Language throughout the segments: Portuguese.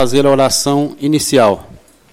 fazer a oração inicial.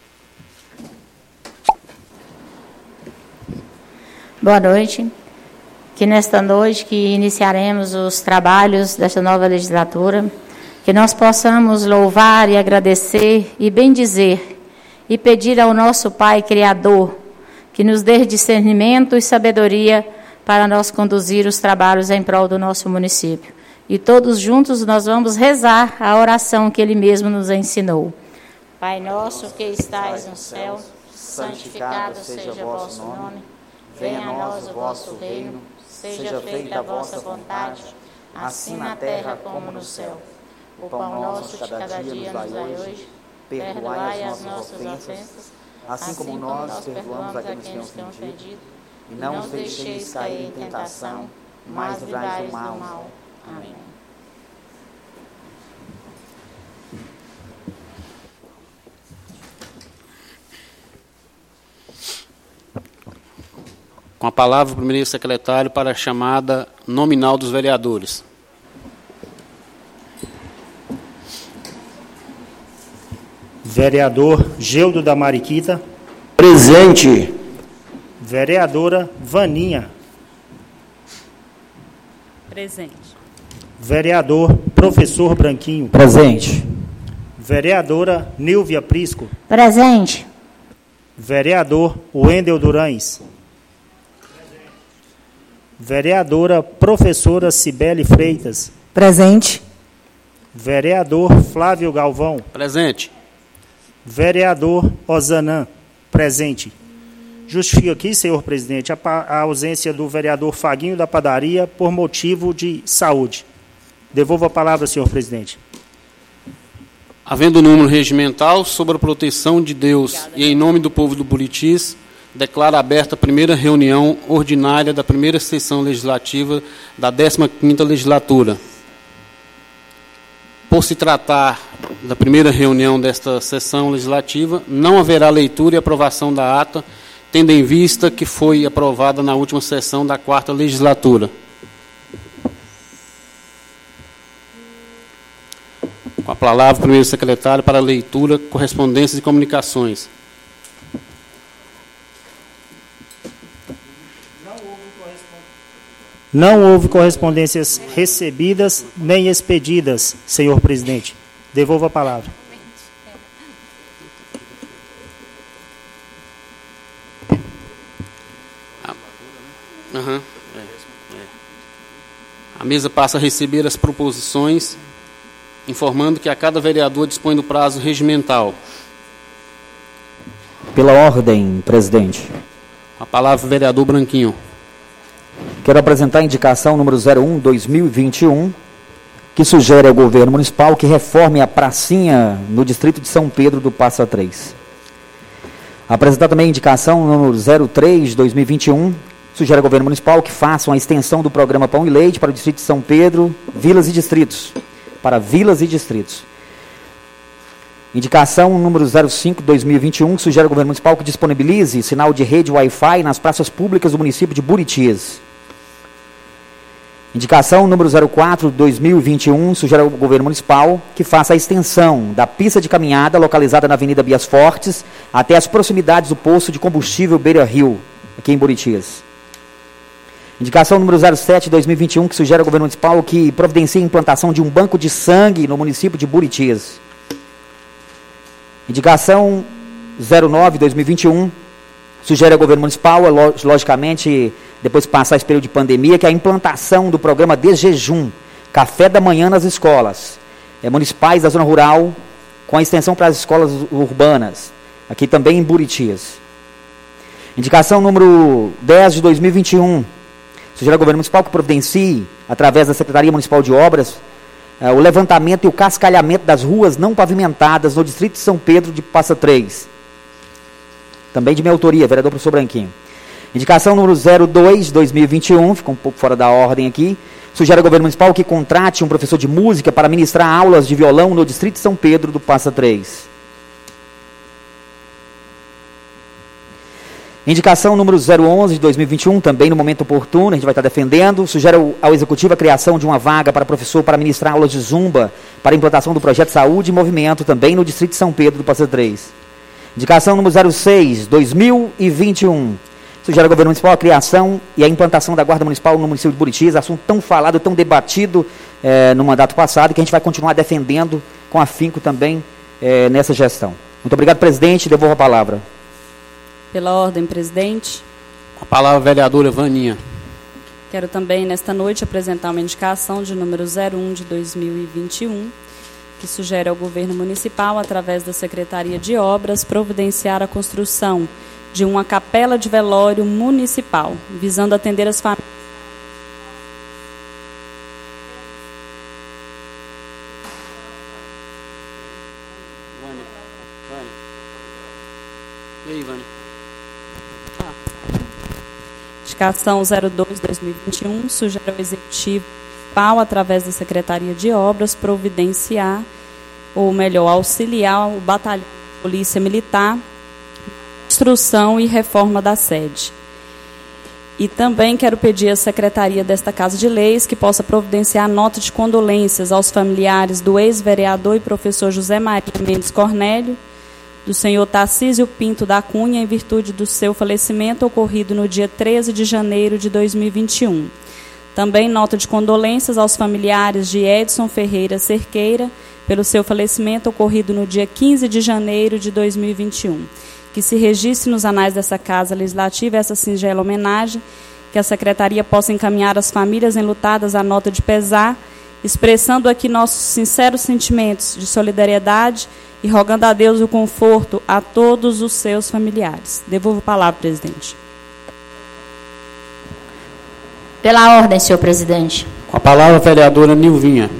Boa noite. Que nesta noite que iniciaremos os trabalhos desta nova legislatura, que nós possamos louvar e agradecer e bendizer e pedir ao nosso Pai Criador que nos dê discernimento e sabedoria para nós conduzir os trabalhos em prol do nosso município. E todos juntos nós vamos rezar a oração que Ele mesmo nos ensinou. Pai nosso que estais no céu, santificado seja o vosso nome. Venha a nós o vosso reino, seja feita a vossa vontade, assim na terra como no céu. O pão nosso de cada dia nos dai hoje, perdoai as nossas ofensas, assim como nós perdoamos a quem nos tem ofendido. E não nos deixeis cair em tentação, mas livrai-nos do mal. Amém. Com a palavra, o primeiro secretário para a chamada nominal dos vereadores. Vereador Geudo da Mariquita. Presente. Vereadora Vaninha. Presente. Vereador Professor Branquinho. Presente. Vereadora Nílvia Prisco. Presente. Vereador Wendel Durães. Vereadora Professora Cibele Freitas. Presente. Vereador Flávio Galvão. Presente. Vereador Ozanã. Presente. Justifico aqui, senhor presidente, a ausência do vereador Faguinho da Padaria por motivo de saúde. Devolvo a palavra, senhor presidente. Havendo número regimental sobre a proteção de Deus e em nome do povo do Buritis, declaro aberta a primeira reunião ordinária da primeira sessão legislativa da 15ª legislatura. Por se tratar da primeira reunião desta sessão legislativa, não haverá leitura e aprovação da ata, tendo em vista que foi aprovada na última sessão da 4ª legislatura. Com a palavra, o primeiro secretário para leitura, correspondências e comunicações. Não houve correspondências recebidas nem expedidas, senhor presidente. Devolvo a palavra. A mesa passa a receber as proposições, informando que a cada vereador dispõe do prazo regimental. Pela ordem, presidente. A palavra, vereador Branquinho. Quero apresentar a indicação número 01/2021, que sugere ao governo municipal que reforme a pracinha no distrito de São Pedro do Passa 3. Apresentar também a indicação número 03/2021, sugere ao governo municipal que faça uma extensão do programa Pão e Leite para o distrito de São Pedro, vilas e distritos. Para vilas e distritos. Indicação número 05/2021, que sugere ao governo municipal que disponibilize sinal de rede Wi-Fi nas praças públicas do município de Buritis. Indicação número 04/2021, sugere ao governo municipal que faça a extensão da pista de caminhada localizada na Avenida Bias Fortes até as proximidades do posto de combustível Beira Rio, aqui em Buritis. Indicação número 07/2021, que sugere ao governo municipal que providencie a implantação de um banco de sangue no município de Buritis. Indicação 09/2021, sugere ao governo municipal, logicamente, depois de passar esse período de pandemia, que a implantação do programa de jejum, café da manhã nas escolas municipais da zona rural, com a extensão para as escolas urbanas, aqui também em Buritis. Indicação número 10/2021, sugere ao governo municipal que providencie, através da Secretaria Municipal de Obras, o levantamento e o cascalhamento das ruas não pavimentadas no distrito de São Pedro de Passa 3. Também de minha autoria, vereador professor Branquinho. Indicação número 02/2021, ficou um pouco fora da ordem aqui, sugere ao governo municipal que contrate um professor de música para ministrar aulas de violão no distrito de São Pedro do Passa 3. Indicação número 011/2021, também no momento oportuno, a gente vai estar defendendo, sugere ao Executivo a criação de uma vaga para professor para ministrar aulas de zumba para a implantação do projeto Saúde e Movimento, também no Distrito de São Pedro do Passeio 3. Indicação número 06, 2021. Sugere ao Governo Municipal a criação e a implantação da Guarda Municipal no município de Buritis, assunto tão falado, tão debatido no mandato passado, que a gente vai continuar defendendo com afinco também nessa gestão. Muito obrigado, presidente. Devolvo a palavra. Pela ordem, presidente. Com a palavra, a vereadora Vaninha. Quero também, nesta noite, apresentar uma indicação de número 01 de 2021, que sugere ao Governo Municipal, através da Secretaria de Obras, providenciar a construção de uma capela de velório municipal, visando atender as famílias. E aí, Vânia? Indicação 02/2021 sugere ao Executivo Municipal, através da Secretaria de Obras, providenciar, ou melhor, auxiliar o Batalhão de Polícia Militar, construção e reforma da sede. E também quero pedir à Secretaria desta Casa de Leis que possa providenciar nota de condolências aos familiares do ex-vereador e professor José Maria Mendes Cornélio, do senhor Tarcísio Pinto da Cunha, em virtude do seu falecimento ocorrido no dia 13 de janeiro de 2021. Também nota de condolências aos familiares de Edson Ferreira Cerqueira, pelo seu falecimento ocorrido no dia 15 de janeiro de 2021. Que se registre nos anais dessa Casa Legislativa essa singela homenagem, que a Secretaria possa encaminhar às famílias enlutadas a nota de pesar, expressando aqui nossos sinceros sentimentos de solidariedade e rogando a Deus o conforto a todos os seus familiares. Devolvo a palavra, presidente. Pela ordem, senhor presidente. Com a palavra, a vereadora Nilvinha.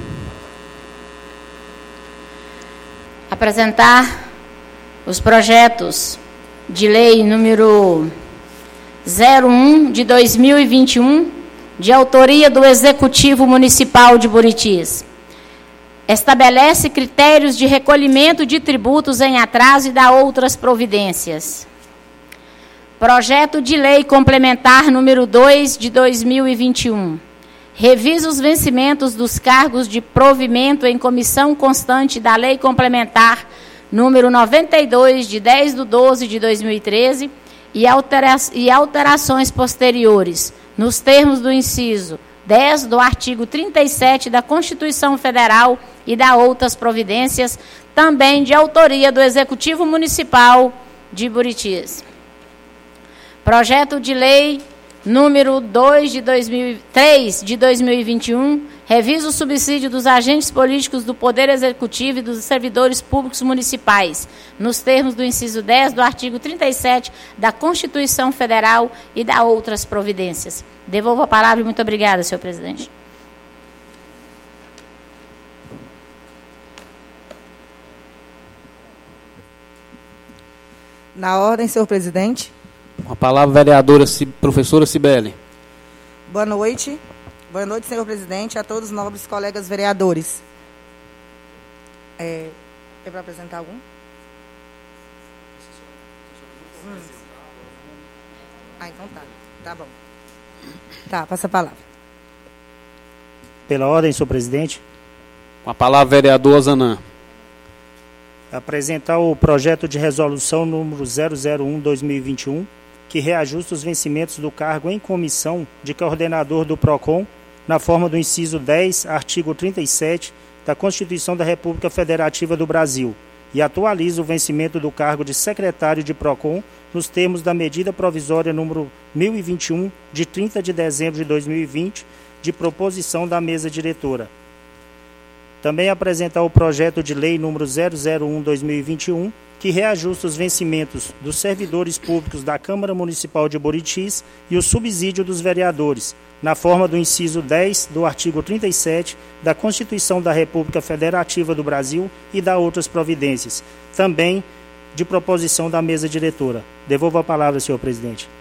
Apresentar os projetos de lei número 01 de 2021, de autoria do Executivo Municipal de Buritis. Estabelece critérios de recolhimento de tributos em atraso e dá outras providências. Projeto de lei complementar número 2 de 2021. Revisa os vencimentos dos cargos de provimento em comissão constante da lei complementar número 92 de 10/12 de 2013 e alterações posteriores, nos termos do inciso 10 do artigo 37 da Constituição Federal e da outras providências, também de autoria do Executivo Municipal de Buritis. Projeto de lei número 3 de 2021, revisa o subsídio dos agentes políticos do Poder Executivo e dos servidores públicos municipais, nos termos do inciso 10 do artigo 37 da Constituição Federal e da outras providências. Devolvo a palavra e muito obrigada, senhor presidente. Na ordem, senhor presidente. Com a palavra, a vereadora professora Cibele. Boa noite. Boa noite, senhor presidente, a todos os nobres colegas vereadores. É para apresentar algum? Então tá. Tá bom. Tá, passa a palavra. Pela ordem, senhor presidente. Com a palavra, vereador Zanã. Apresentar o projeto de resolução número 001/2021, que reajusta os vencimentos do cargo em comissão de coordenador do PROCON, na forma do inciso 10, artigo 37 da Constituição da República Federativa do Brasil, e atualiza o vencimento do cargo de secretário de PROCON nos termos da medida provisória número 1021, de 30 de dezembro de 2020, de proposição da mesa diretora. Também apresentar o projeto de lei número 001/2021, que reajusta os vencimentos dos servidores públicos da Câmara Municipal de Buritis e o subsídio dos vereadores, na forma do inciso 10 do artigo 37 da Constituição da República Federativa do Brasil e da outras providências, também de proposição da mesa diretora. Devolvo a palavra, senhor presidente.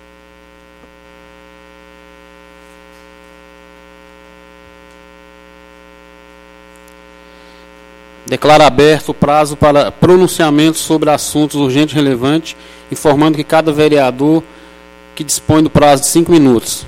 Declara aberto o prazo para pronunciamento sobre assuntos urgentes e relevantes, informando que cada vereador que dispõe do prazo de 5 minutos.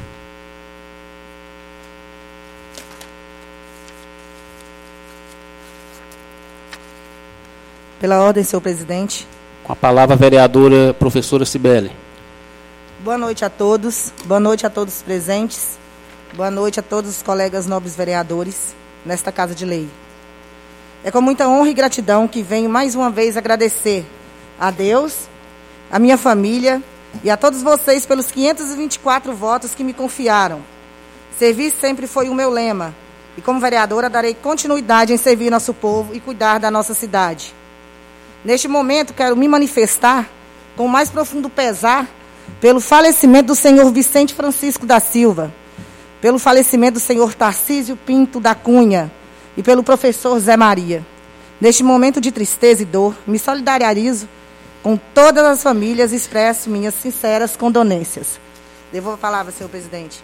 Pela ordem, senhor presidente. Com a palavra a vereadora professora Cibele. Boa noite a todos os presentes, boa noite a todos os colegas nobres vereadores nesta Casa de Lei. É com muita honra e gratidão que venho mais uma vez agradecer a Deus, a minha família e a todos vocês pelos 524 votos que me confiaram. Servir sempre foi o meu lema e como vereadora darei continuidade em servir nosso povo e cuidar da nossa cidade. Neste momento quero me manifestar com o mais profundo pesar pelo falecimento do senhor Vicente Francisco da Silva, pelo falecimento do senhor Tarcísio Pinto da Cunha e pelo professor Zé Maria. Neste momento de tristeza e dor, me solidarizo com todas as famílias e expresso minhas sinceras condolências. Devolvo a palavra, senhor presidente.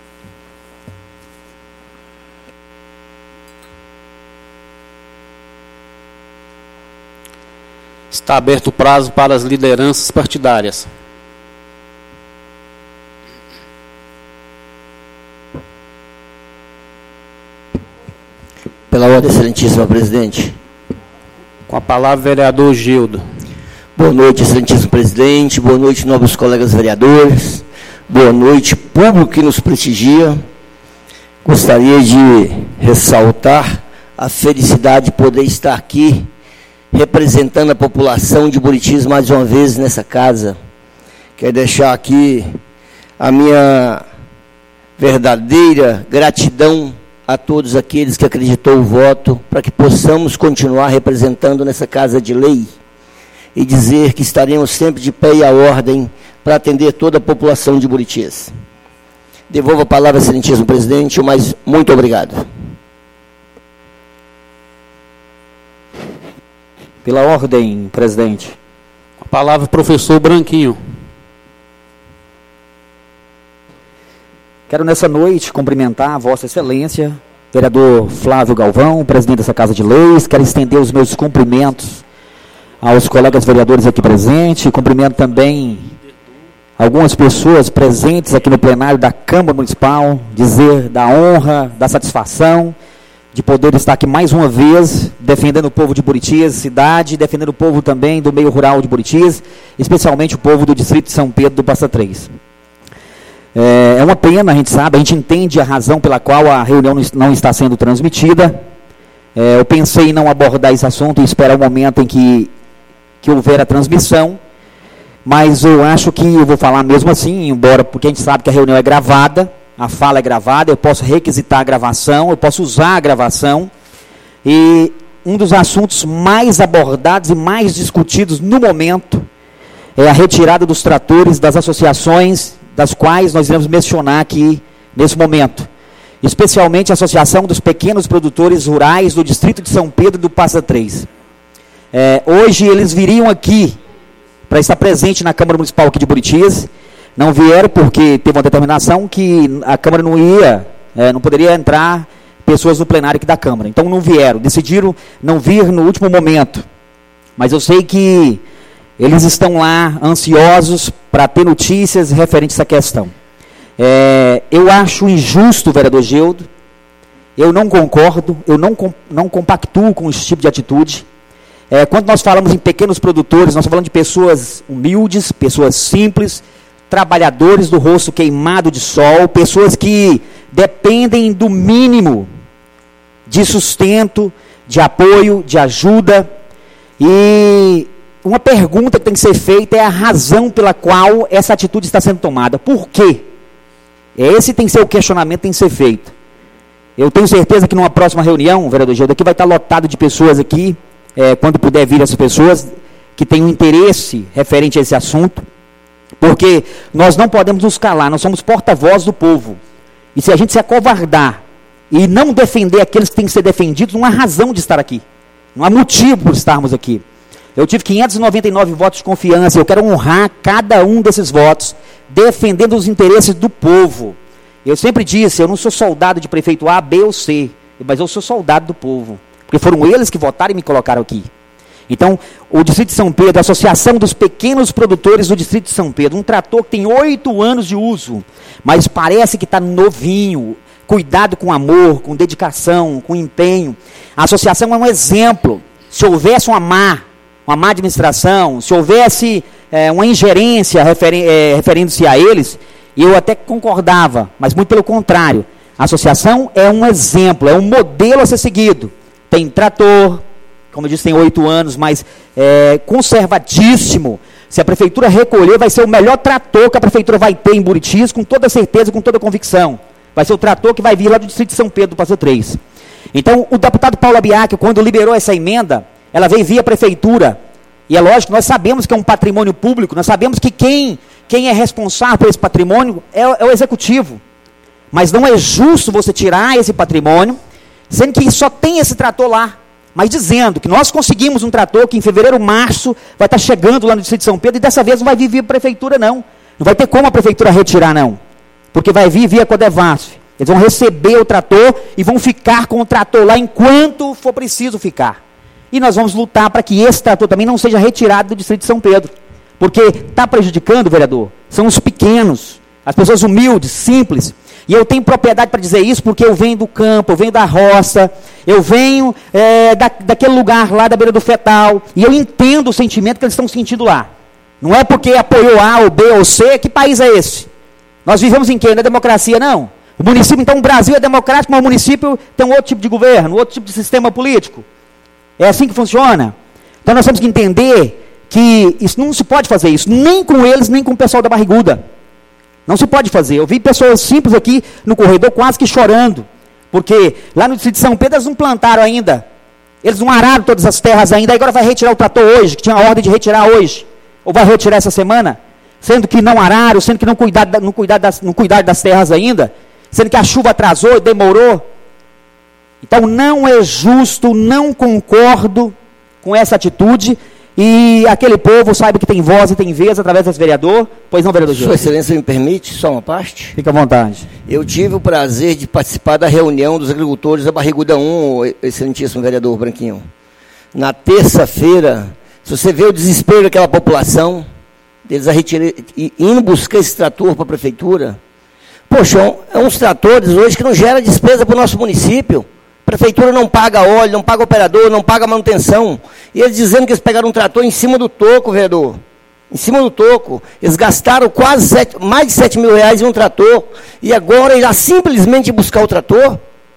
Está aberto o prazo para as lideranças partidárias. Pela ordem, excelentíssima presidente. Com a palavra, vereador Gildo. Boa noite, excelentíssimo presidente. Boa noite, nobres colegas vereadores. Boa noite, público que nos prestigia. Gostaria de ressaltar a felicidade de poder estar aqui, representando a população de Buritis mais uma vez nessa casa. Quero deixar aqui a minha verdadeira gratidão a todos aqueles que acreditou o voto, para que possamos continuar representando nessa Casa de Lei e dizer que estaremos sempre de pé e à ordem para atender toda a população de Buritis. Devolvo a palavra, excelentíssimo presidente, mas muito obrigado. Pela ordem, presidente. Com a palavra, professor Branquinho. Quero nessa noite cumprimentar a Vossa Excelência, vereador Flávio Galvão, presidente dessa Casa de Leis. Quero estender os meus cumprimentos aos colegas vereadores aqui presentes. Cumprimento também algumas pessoas presentes aqui no plenário da Câmara Municipal, dizer da honra, da satisfação de poder estar aqui mais uma vez, defendendo o povo de Buritis, cidade, defendendo o povo também do meio rural de Buritis, especialmente o povo do distrito de São Pedro do Passa Três. É uma pena, a gente sabe, a gente entende a razão pela qual a reunião não está sendo transmitida. Eu pensei em não abordar esse assunto e esperar o momento em que houver a transmissão, mas eu acho que eu vou falar mesmo assim, embora, porque a gente sabe que a reunião é gravada, a fala é gravada, eu posso requisitar a gravação, eu posso usar a gravação, e um dos assuntos mais abordados e mais discutidos no momento é a retirada dos tratores das associações das quais nós iremos mencionar aqui nesse momento, especialmente a Associação dos Pequenos Produtores Rurais do Distrito de São Pedro do Passa Três. Hoje eles viriam aqui para estar presente na Câmara Municipal aqui de Buritis, não vieram porque teve uma determinação que a Câmara não poderia entrar pessoas no plenário aqui da Câmara, então não vieram, decidiram não vir no último momento, mas eu sei que eles estão lá ansiosos para ter notícias referentes a essa questão. Eu acho injusto, vereador Gildo, eu não concordo, eu não compactuo com esse tipo de atitude. Quando nós falamos em pequenos produtores, nós estamos falando de pessoas humildes, pessoas simples, trabalhadores do rosto queimado de sol, pessoas que dependem do mínimo de sustento, de apoio, de ajuda. E uma pergunta que tem que ser feita é a razão pela qual essa atitude está sendo tomada. Por quê? Esse tem que ser o questionamento que tem que ser feito. Eu tenho certeza que numa próxima reunião, vereador Gildo, aqui vai estar lotado de pessoas aqui, quando puder vir essas pessoas, que têm um interesse referente a esse assunto, porque nós não podemos nos calar, nós somos porta-voz do povo. E se a gente se acovardar e não defender aqueles que têm que ser defendidos, não há razão de estar aqui. Não há motivo por estarmos aqui. Eu tive 599 votos de confiança, eu quero honrar cada um desses votos, defendendo os interesses do povo. Eu sempre disse, eu não sou soldado de prefeito A, B ou C, mas eu sou soldado do povo, porque foram eles que votaram e me colocaram aqui. Então, o Distrito de São Pedro, a Associação dos Pequenos Produtores do Distrito de São Pedro, um trator que tem 8 anos de uso, mas parece que está novinho, cuidado com amor, com dedicação, com empenho. A associação é um exemplo. Se houvesse uma má uma má administração, se houvesse uma ingerência referindo-se a eles, eu até concordava, mas muito pelo contrário. A associação é um exemplo, é um modelo a ser seguido. Tem trator, como eu disse, tem 8 anos, mas conservadíssimo. Se a prefeitura recolher, vai ser o melhor trator que a prefeitura vai ter em Buritis, com toda certeza, com toda convicção. Vai ser o trator que vai vir lá do distrito de São Pedro, do Passo 3. Então, o deputado Paulo Abiac, quando liberou essa emenda, ela veio via prefeitura. E é lógico, nós sabemos que é um patrimônio público, nós sabemos que quem é responsável por esse patrimônio é o executivo. Mas não é justo você tirar esse patrimônio, sendo que só tem esse trator lá. Mas dizendo que nós conseguimos um trator que em fevereiro, março, vai estar chegando lá no distrito de São Pedro, e dessa vez não vai vir via prefeitura, não. Não vai ter como a prefeitura retirar, não. Porque vai vir via Codevasf. Eles vão receber o trator e vão ficar com o trator lá enquanto for preciso ficar. E nós vamos lutar para que esse trator também não seja retirado do distrito de São Pedro. Porque está prejudicando, vereador, são os pequenos, as pessoas humildes, simples. E eu tenho propriedade para dizer isso porque eu venho do campo, eu venho da roça, eu venho daquele lugar lá da beira do Fetal, e eu entendo o sentimento que eles estão sentindo lá. Não é porque apoiou A ou B ou C, que país é esse? Nós vivemos em quê? Não é democracia, não? O município, então, o Brasil é democrático, mas o município tem um outro tipo de governo, outro tipo de sistema político. É assim que funciona. Então nós temos que entender que isso não se pode fazer isso, nem com eles, nem com o pessoal da Barriguda. Não se pode fazer. Eu vi pessoas simples aqui no corredor quase que chorando, porque lá no distrito de São Pedro eles não plantaram ainda, eles não araram todas as terras ainda, agora vai retirar o trator hoje, que tinha a ordem de retirar hoje, ou vai retirar essa semana, sendo que não araram, sendo que não cuidaram das terras ainda, sendo que a chuva atrasou e demorou. Então não é justo, não concordo com essa atitude, e aquele povo saiba que tem voz e tem vez através desse vereador. Pois não, vereador Gil? Sua Excelência me permite só uma parte? Fica à vontade. Eu tive o prazer de participar da reunião dos agricultores da Barriguda 1, excelentíssimo vereador Branquinho. Na terça-feira, se você vê o desespero daquela população, deles indo buscar esse trator para a prefeitura, poxa, é uns tratores hoje que não gera despesa para o nosso município. A prefeitura não paga óleo, não paga operador, não paga manutenção. E eles dizendo que eles pegaram um trator em cima do toco, vereador. Em cima do toco. Eles gastaram mais de 7 mil reais em um trator. E agora irá simplesmente buscar o trator?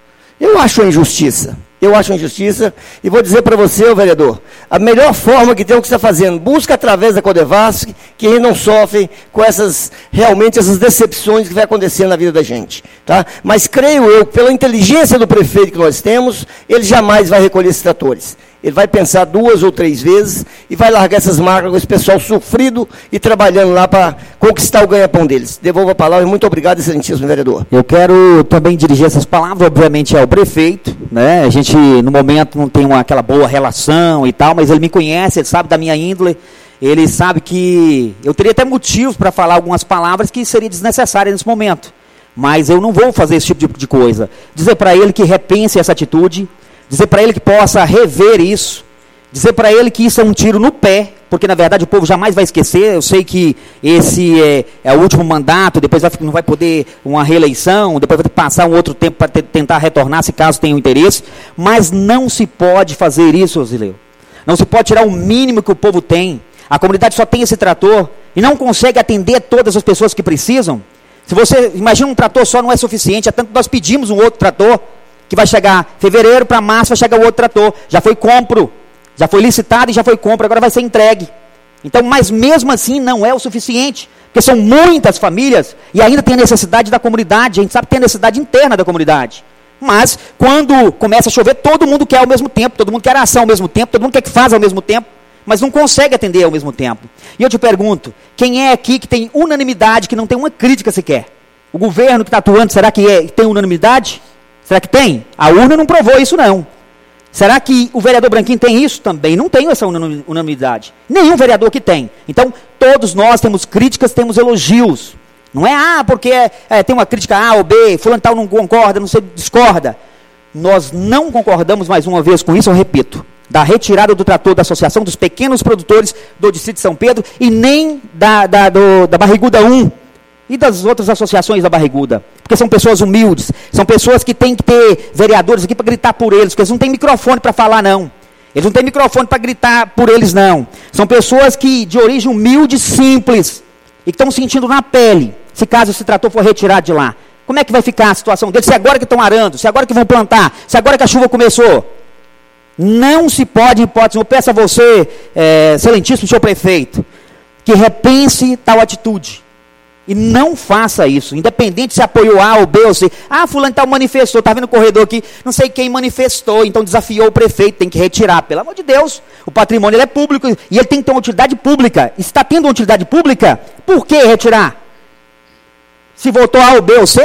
Eu acho uma injustiça. Eu acho uma injustiça. E vou dizer para você, vereador, a melhor forma que tem o que está fazendo, busca através da Codevasf, que ele não sofre com realmente essas decepções que vai acontecer na vida da gente. Tá? Mas creio eu, pela inteligência do prefeito que nós temos, ele jamais vai recolher esses tratores. Ele vai pensar 2 ou 3 vezes e vai largar essas marcas com esse pessoal sofrido e trabalhando lá para conquistar o ganha-pão deles. Devolvo a palavra e muito obrigado, excelentíssimo vereador. Eu quero também dirigir essas palavras, obviamente, ao prefeito, né? A gente, no momento, não tem aquela boa relação e tal, mas ele me conhece, ele sabe da minha índole, ele sabe que eu teria até motivos para falar algumas palavras que seriam desnecessárias nesse momento, mas eu não vou fazer esse tipo de coisa. Dizer para ele que repense essa atitude, dizer para ele que possa rever isso, dizer para ele que isso é um tiro no pé, porque na verdade o povo jamais vai esquecer. Eu sei que esse é o último mandato, depois não vai poder uma reeleição, depois vai ter que passar um outro tempo para tentar retornar, se caso tenha um interesse, mas não se pode fazer isso, Osileu. Não se pode tirar o mínimo que o povo tem. A comunidade só tem esse trator e não consegue atender todas as pessoas que precisam. Se você imagina, um trator só não é suficiente, é tanto que nós pedimos um outro trator, que vai chegar fevereiro para março, vai chegar o outro trator. Já foi compro, já foi licitado e já foi compra, agora vai ser entregue. Então, mas mesmo assim não é o suficiente, porque são muitas famílias e ainda tem a necessidade da comunidade, a gente sabe que tem a necessidade interna da comunidade. Mas quando começa a chover, todo mundo quer ao mesmo tempo, todo mundo quer ação ao mesmo tempo, todo mundo quer que faça ao mesmo tempo, mas não consegue atender ao mesmo tempo. E eu te pergunto, quem é aqui que tem unanimidade, que não tem uma crítica sequer? O governo que está atuando, será que tem unanimidade? Será que tem? A urna não provou isso, não. Será que o vereador Branquinho tem isso? Também não tem essa unanimidade. Nenhum vereador que tem. Então, todos nós temos críticas, temos elogios. Não é, porque tem uma crítica A ou B, fulano tal não concorda, não sei, discorda. Nós não concordamos mais uma vez com isso, eu repito, da retirada do trator da Associação dos Pequenos Produtores do Distrito de São Pedro e nem da Barriguda 1. E das outras associações da Barriguda, porque são pessoas humildes, são pessoas que têm que ter vereadores aqui para gritar por eles, porque eles não têm microfone para falar, não. Eles não têm microfone para gritar por eles, não. São pessoas que, de origem humilde, simples, e que estão sentindo na pele, se caso esse trator for retirado de lá. Como é que vai ficar a situação deles? Se agora que estão arando, se agora que vão plantar, se agora que a chuva começou. Não se pode, em hipótese, eu peço a você, excelentíssimo senhor prefeito, que repense tal atitude. E não faça isso, independente se apoiou A ou B ou C. Ah, fulano tal manifestou, está vendo no corredor aqui, não sei quem manifestou, então desafiou o prefeito, tem que retirar. Pelo amor de Deus, o patrimônio ele é público e ele tem que ter uma utilidade pública. Está tendo uma utilidade pública, por que retirar? Se votou A ou B ou C,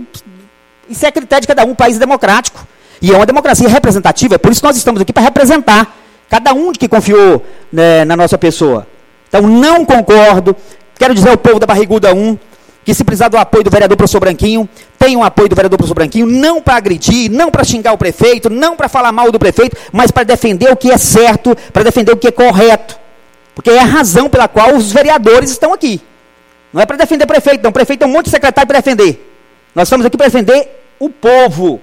isso é critério de cada um, país democrático. E é uma democracia representativa, é por isso que nós estamos aqui para representar cada um que confiou, né, na nossa pessoa. Então não concordo. Quero dizer ao povo da Barriguda 1, que se precisar do apoio do vereador professor Branquinho, tem um apoio do vereador professor Branquinho, não para agredir, não para xingar o prefeito, não para falar mal do prefeito, mas para defender o que é certo, para defender o que é correto. Porque é a razão pela qual os vereadores estão aqui. Não é para defender o prefeito, não. O prefeito tem um monte de secretário para defender. Nós estamos aqui para defender o povo.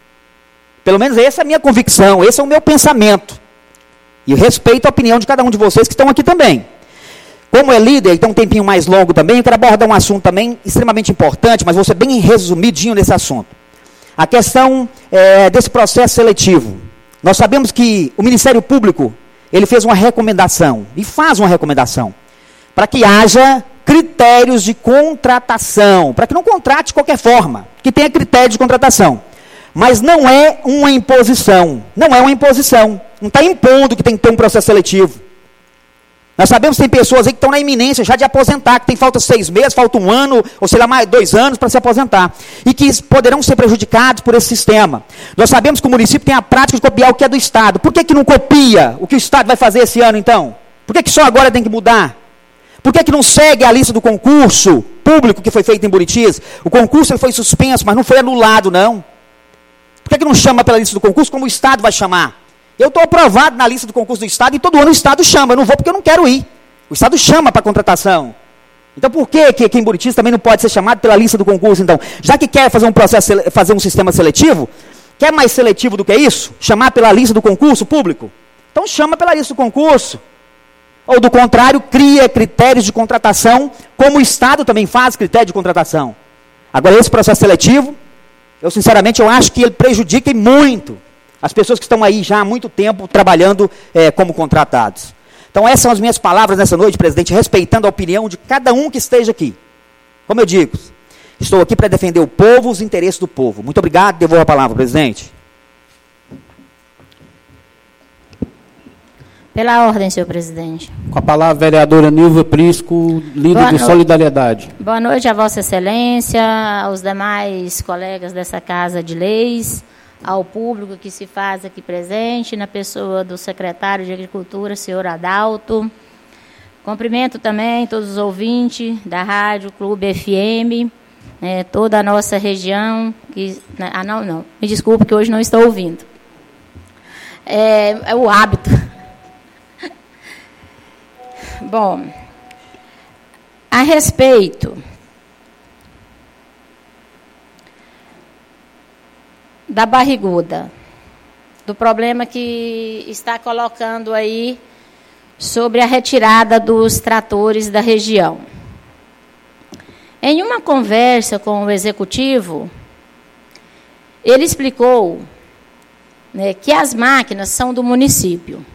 Pelo menos essa é a minha convicção, esse é o meu pensamento. E eu respeito a opinião de cada um de vocês que estão aqui também. Como é líder, então um tempinho mais longo também, eu quero abordar um assunto também extremamente importante, mas vou ser bem resumidinho nesse assunto. A questão desse processo seletivo. Nós sabemos que o Ministério Público, ele fez uma recomendação, e faz uma recomendação, para que haja critérios de contratação, para que não contrate de qualquer forma, que tenha critério de contratação. Mas não é uma imposição, não é uma imposição, não está impondo que tem que ter um processo seletivo. Nós sabemos que tem pessoas aí que estão na iminência já de aposentar, que tem falta 6 meses, falta 1 ano, ou sei lá, mais 2 anos para se aposentar. E que poderão ser prejudicados por esse sistema. Nós sabemos que o município tem a prática de copiar o que é do Estado. Por que não copia o que o Estado vai fazer esse ano, então? Por que só agora tem que mudar? Por que não segue a lista do concurso público que foi feito em Buritis? O concurso ele foi suspenso, mas não foi anulado, não. Por que não chama pela lista do concurso como o Estado vai chamar? Eu estou aprovado na lista do concurso do Estado e todo ano o Estado chama. Eu não vou porque eu não quero ir. O Estado chama para contratação. Então por que aqui em Buritis também não pode ser chamado pela lista do concurso, então? Já que quer fazer um processo, fazer um sistema seletivo, quer mais seletivo do que isso? Chamar pela lista do concurso público? Então chama pela lista do concurso. Ou do contrário, cria critérios de contratação, como o Estado também faz critério de contratação. Agora esse processo seletivo, eu sinceramente eu acho que ele prejudica muito as pessoas que estão aí já há muito tempo trabalhando como contratados. Então essas são as minhas palavras nessa noite, presidente, respeitando a opinião de cada um que esteja aqui. Como eu digo, estou aqui para defender o povo, os interesses do povo. Muito obrigado, devolvo a palavra, presidente. Pela ordem, senhor presidente. Com a palavra, a vereadora Nilva Prisco, líder do Solidariedade. Boa noite a Vossa Excelência, aos demais colegas dessa Casa de Leis, ao público que se faz aqui presente, na pessoa do secretário de Agricultura, senhor Adalto. Cumprimento também todos os ouvintes da Rádio Clube FM, toda a nossa região. Me desculpe que hoje não estou ouvindo. É o hábito. Bom, a respeito da Barriguda, do problema que está colocando aí sobre a retirada dos tratores da região. Em uma conversa com o executivo, ele explicou, que as máquinas são do município,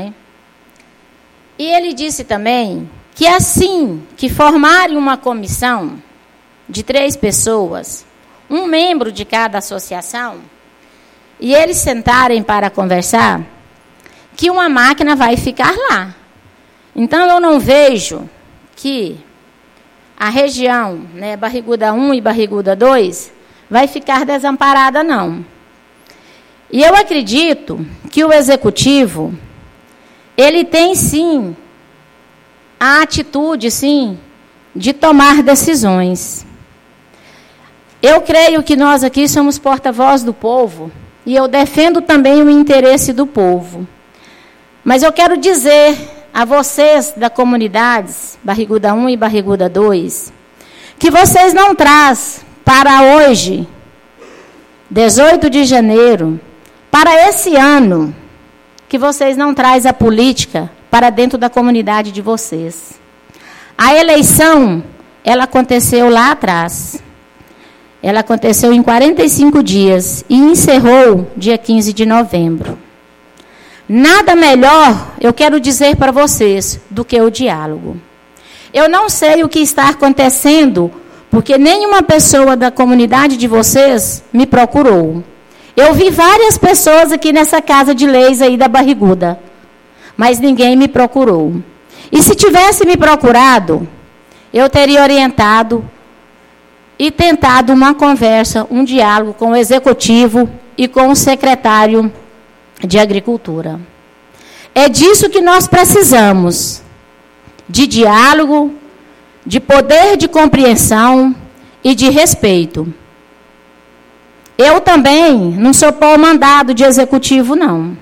E ele disse também que assim que formarem uma comissão de 3 pessoas, um membro de cada associação, e eles sentarem para conversar, que uma máquina vai ficar lá. Então, eu não vejo que a região, Barriguda 1 e Barriguda 2, vai ficar desamparada, não. E eu acredito que o executivo, ele tem, sim, a atitude, sim, de tomar decisões. Eu creio que nós aqui somos porta-voz do povo, e eu defendo também o interesse do povo. Mas eu quero dizer a vocês da comunidades, Barriguda 1 e Barriguda 2, que vocês não trazem para hoje, 18 de janeiro, para esse ano, que vocês não trazem a política para dentro da comunidade de vocês. A eleição, ela aconteceu lá atrás. Ela aconteceu em 45 dias e encerrou dia 15 de novembro. Nada melhor, eu quero dizer para vocês, do que o diálogo. Eu não sei o que está acontecendo, porque nenhuma pessoa da comunidade de vocês me procurou. Eu vi várias pessoas aqui nessa casa de leis aí da Barriguda, mas ninguém me procurou. E se tivesse me procurado, eu teria orientado e tentado uma conversa, um diálogo com o executivo e com o secretário de Agricultura. É disso que nós precisamos, de diálogo, de poder de compreensão e de respeito. Eu também não sou por mandado de executivo, não.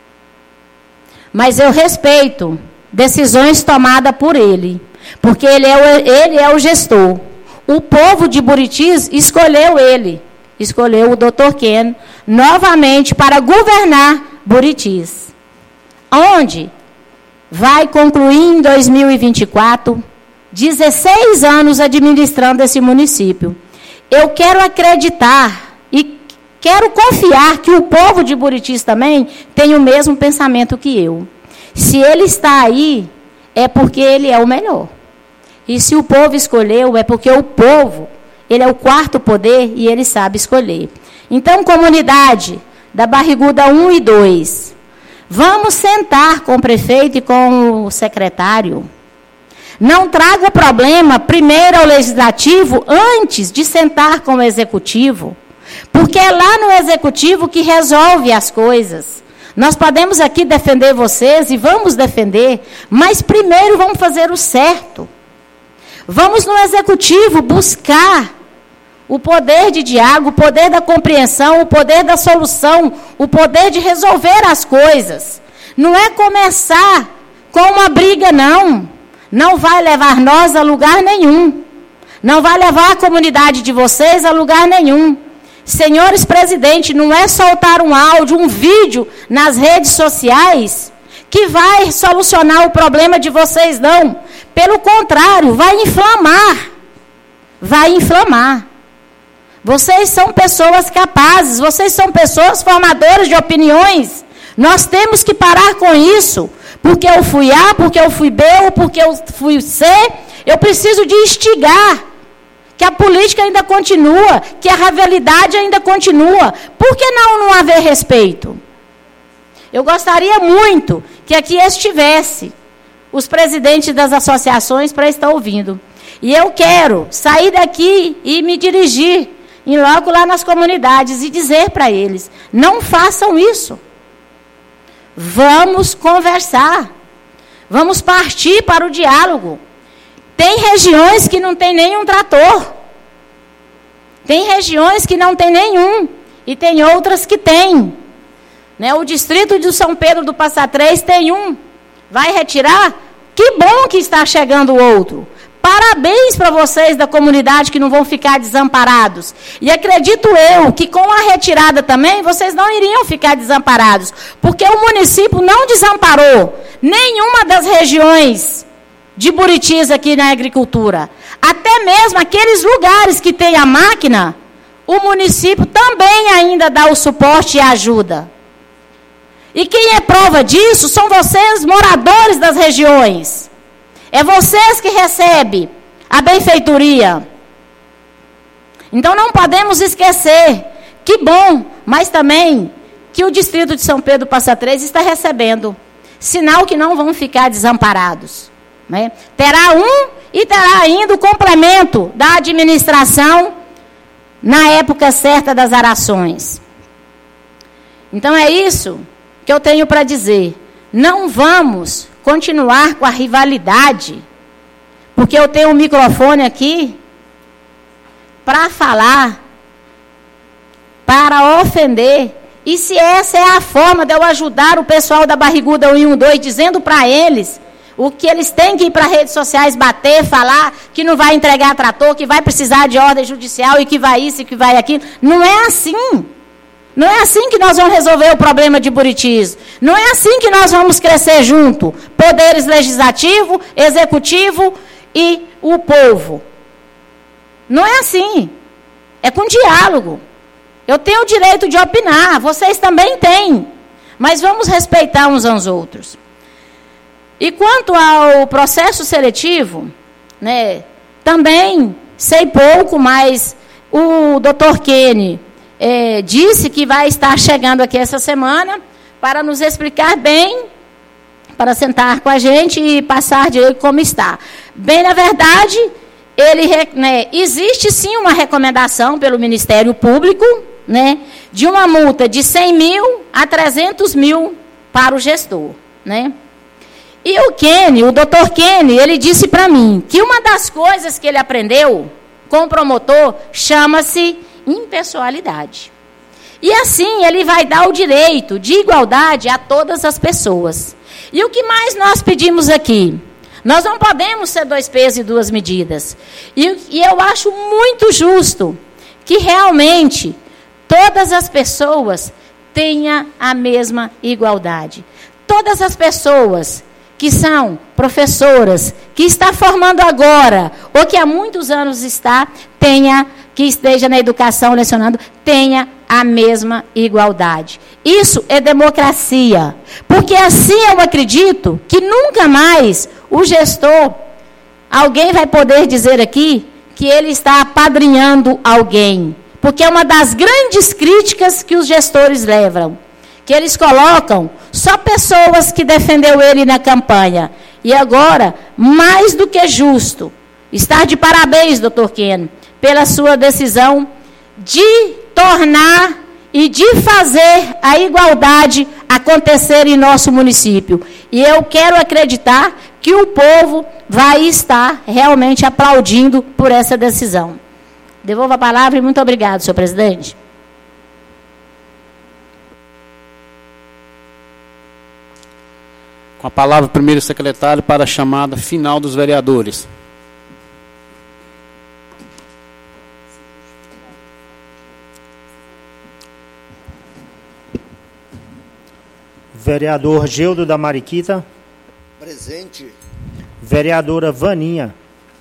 Mas eu respeito decisões tomadas por ele, porque ele é o gestor. O povo de Buritis escolheu ele, escolheu o Dr. Ken novamente para governar Buritis. Onde vai concluir em 2024, 16 anos administrando esse município. Eu quero acreditar e quero confiar que o povo de Buritis também tem o mesmo pensamento que eu. Se ele está aí, é porque ele é o melhor. E se o povo escolheu, é porque o povo, ele é o quarto poder e ele sabe escolher. Então, comunidade da Barriguda 1 e 2, vamos sentar com o prefeito e com o secretário. Não traga o problema primeiro ao legislativo antes de sentar com o executivo. Porque é lá no executivo que resolve as coisas. Nós podemos aqui defender vocês e vamos defender, mas primeiro vamos fazer o certo. Vamos no executivo buscar o poder de diálogo, o poder da compreensão, o poder da solução, o poder de resolver as coisas. Não é começar com uma briga, não. Não vai levar nós a lugar nenhum. Não vai levar a comunidade de vocês a lugar nenhum. Senhores presidente, não é soltar um áudio, um vídeo nas redes sociais que vai solucionar o problema de vocês, não. Pelo contrário, vai inflamar. Vai inflamar. Vocês são pessoas capazes, vocês são pessoas formadoras de opiniões. Nós temos que parar com isso. Porque eu fui A, porque eu fui B, ou porque eu fui C, eu preciso de instigar. Que a política ainda continua, que a rivalidade ainda continua. Por que não haver respeito? Eu gostaria muito que aqui estivesse os presidentes das associações para estar ouvindo. E eu quero sair daqui e me dirigir em logo lá nas comunidades e dizer para eles, não façam isso. Vamos conversar. Vamos partir para o diálogo. Tem regiões que não tem nenhum trator. Tem regiões que não tem nenhum. E tem outras que tem. Né? O distrito de São Pedro do Passa Três tem um. Vai retirar? Que bom que está chegando o outro. Parabéns para vocês da comunidade que não vão ficar desamparados. E acredito eu que com a retirada também vocês não iriam ficar desamparados. Porque o município não desamparou nenhuma das regiões de Buritis aqui na agricultura. Até mesmo aqueles lugares que tem a máquina, o município também ainda dá o suporte e a ajuda. E quem é prova disso são vocês, moradores das regiões. É vocês que recebem a benfeitoria. Então não podemos esquecer, que bom, mas também que o distrito de São Pedro Passa Três está recebendo. Sinal que não vão ficar desamparados. Né? Terá um e terá ainda o complemento da administração na época certa das arações. Então é isso que eu tenho para dizer. Não vamos continuar com a rivalidade, porque eu tenho um microfone aqui para falar, para ofender. E se essa é a forma de eu ajudar o pessoal da Barriguda 112, dizendo para eles o que eles têm que ir para redes sociais bater, falar que não vai entregar trator, que vai precisar de ordem judicial e que vai isso e que vai aquilo. Não é assim. Não é assim que nós vamos resolver o problema de Buritis. Não é assim que nós vamos crescer junto. Poderes legislativo, executivo e o povo. Não é assim. É com diálogo. Eu tenho o direito de opinar, vocês também têm. Mas vamos respeitar uns aos outros. E quanto ao processo seletivo, né, também sei pouco, mas o doutor Kenny disse que vai estar chegando aqui essa semana para nos explicar bem, para sentar com a gente e passar de como está. Bem, na verdade, existe sim uma recomendação pelo Ministério Público, né, de uma multa de 100 mil a 300 mil para o gestor, né? E o doutor Kenny, ele disse para mim que uma das coisas que ele aprendeu com o promotor chama-se impessoalidade. E assim ele vai dar o direito de igualdade a todas as pessoas. E o que mais nós pedimos aqui? Nós não podemos ser 2 pesos e 2 medidas. E eu acho muito justo que realmente todas as pessoas tenham a mesma igualdade. Todas as pessoas que são professoras, que está formando agora, ou que há muitos anos que esteja na educação lecionando, tenha a mesma igualdade. Isso é democracia. Porque assim eu acredito que nunca mais o gestor, alguém vai poder dizer aqui que ele está apadrinhando alguém. Porque é uma das grandes críticas que os gestores levam. Que eles colocam só pessoas que defendeu ele na campanha. E agora, mais do que justo, está de parabéns, doutor Kenny, pela sua decisão de tornar e de fazer a igualdade acontecer em nosso município. E eu quero acreditar que o povo vai estar realmente aplaudindo por essa decisão. Devolvo a palavra e muito obrigado, senhor presidente. Com a palavra, primeiro secretário, para a chamada final dos vereadores. Vereador Geudo da Mariquita. Presente. Vereadora Vaninha.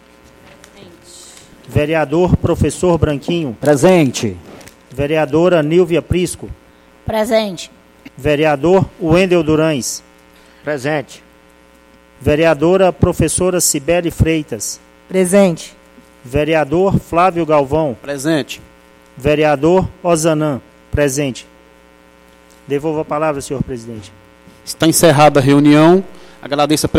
Vereador Professor Branquinho. Presente. Vereadora Nílvia Prisco. Presente. Vereador Wendel Durães. Presente. Vereadora Professora Cibele Freitas. Presente. Vereador Flávio Galvão. Presente. Vereador Ozanam. Presente. Devolvo a palavra, senhor presidente. Está encerrada a reunião. Agradeço a